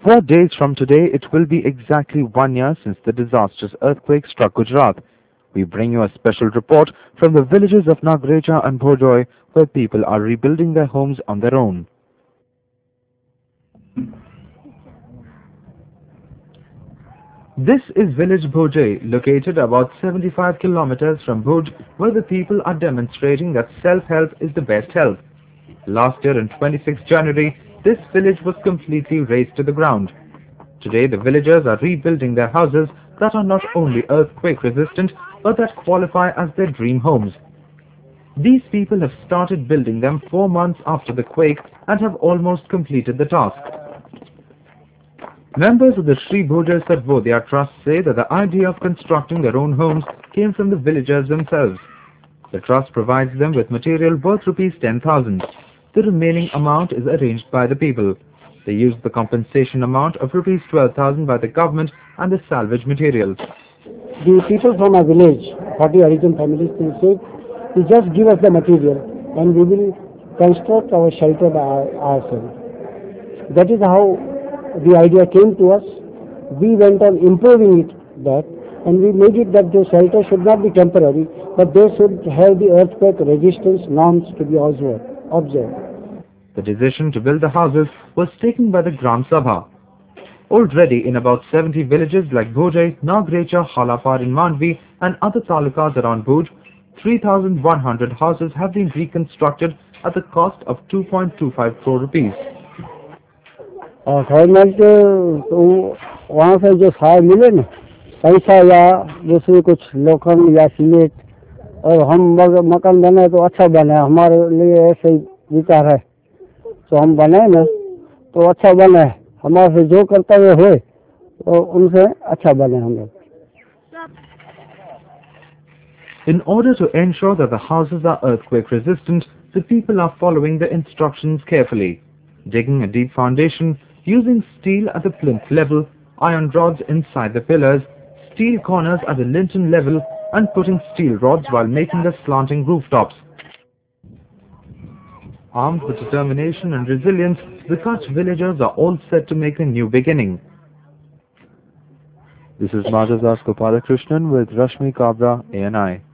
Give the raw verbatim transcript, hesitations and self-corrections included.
Four days from today, it will be exactly one year since the disastrous earthquake struck Gujarat. We bring you a special report from the villages of Nagrecha and Bhojoi, where people are rebuilding their homes on their own. This is village Bhojai, located about seventy-five kilometers from Bhuj, where the people are demonstrating that self-help is the best help. Last year on twenty-sixth January, this village was completely razed to the ground. Today the villagers are rebuilding their houses that are not only earthquake resistant but that qualify as their dream homes. These people have started building them four months after the quake and have almost completed the task. Members of the Sri Bhojai Sarvodaya Trust say that the idea of constructing their own homes came from the villagers themselves. The trust provides them with material worth rupees ten thousand. The remaining amount is arranged by the people. They use the compensation amount of rupees twelve thousand by the government and the salvage materials. The people from our village, forty origin families, they say, you just give us the material and we will construct our shelter by our, ourselves. That is how the idea came to us. We went on improving it that and we made it that the shelter should not be temporary but they should have the earthquake resistance norms to be observed. The decision to build the houses was taken by the Gram Sabha. Already in about seventy villages like Bhojai, Nagrecha, Halapar in Mandvi and other talukas around Bhuj, three thousand one hundred houses have been reconstructed at the cost of two point two five crore rupees. Government तो वहाँ से जो सहाय मिले ना पैसा या दूसरी कुछ लोखंड या सीमेंट और हम मकान बने तो अच्छा बने हमारे लिए ऐसे विचार है तो हम बने ना तो अच्छा बने हमारे से जो कर्तव्य हुए तो उनसे अच्छा बने हम लोग. In order to ensure that the houses are earthquake resistant, the people are following the instructions carefully, digging a deep foundation, using steel at the plinth level, iron rods inside the pillars, steel corners at the lintel level, and putting steel rods while making the slanting rooftops. Armed with determination and resilience, the Kutch villagers are all set to make a new beginning. This is Madhavdas Gopalakrishnan with Rashmi Kabra, A N I.